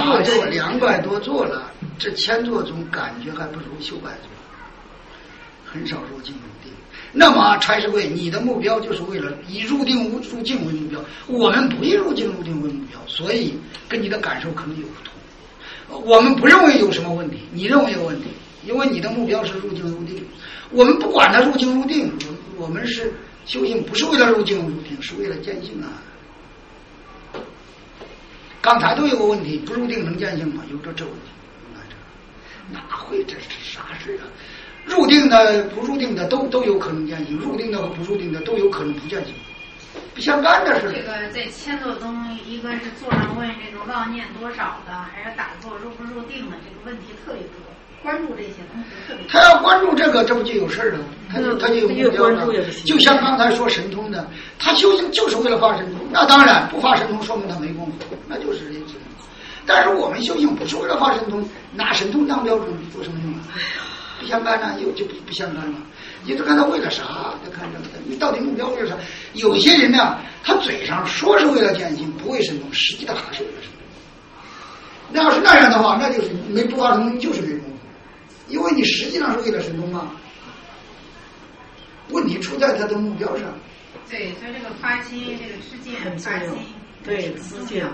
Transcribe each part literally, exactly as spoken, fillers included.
打坐两百多座了，这千座中感觉还不如修百座，很少入静入定。那么柴师贵，你的目标就是为了以入定入境为目标，我们不以入境入定为目标，所以跟你的感受可能有不同。我们不认为有什么问题，你认为有问题，因为你的目标是入境入定。我们不管它入境入定，我们是修行不是为了入境入定，是为了见性啊。刚才都有个问题，不入定能见性吗？有这这问题，哪会这是啥事啊？入定的不入定的都都有可能见性，入定的和不入定的都有可能不见性，不相干的是。 这个在千座中，一个是座上问这种妄念多少的，还是打坐入不入定的，这个问题特别多。关注这些东西特别多。 他要关注这个，这不就有事了？他就他就有目标了。就像刚才说神通的，他修行就是为了发神通，那当然不发神通说明他没功夫，那就是这个。但是我们修行不是为了发神通，拿神通当标准做什么用啊？不相干啊，又就不不相干了。你就看他为了啥？他看这个，你到底目标为了啥？有些人呢，他嘴上说是为了见性，不为神通，实际他还是为了神通。那要是那样的话，那就是没不发神通，就是没功夫，因为你实际上是为了神通嘛。问题出在他的目标上。 对，所以这个发心，这个知见，发心， 对，知见。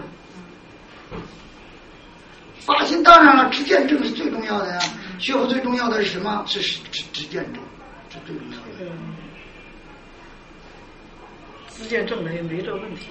发心当然了，知见正是最重要的呀。学佛最重要的是什么？是知知见正，这最重要的。 嗯，知见正没没这问题。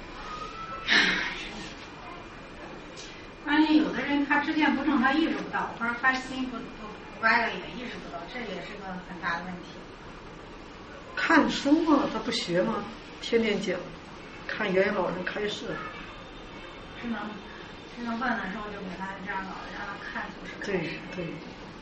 关键有的人他知见不正，他意识不到，或者发心不不不歪了也意识不到，这也是个很大的问题。 看书嘛，他不学吗？天天讲，看元老人开示。 是能。这个问的时候就给他这样搞，让他看出是对对。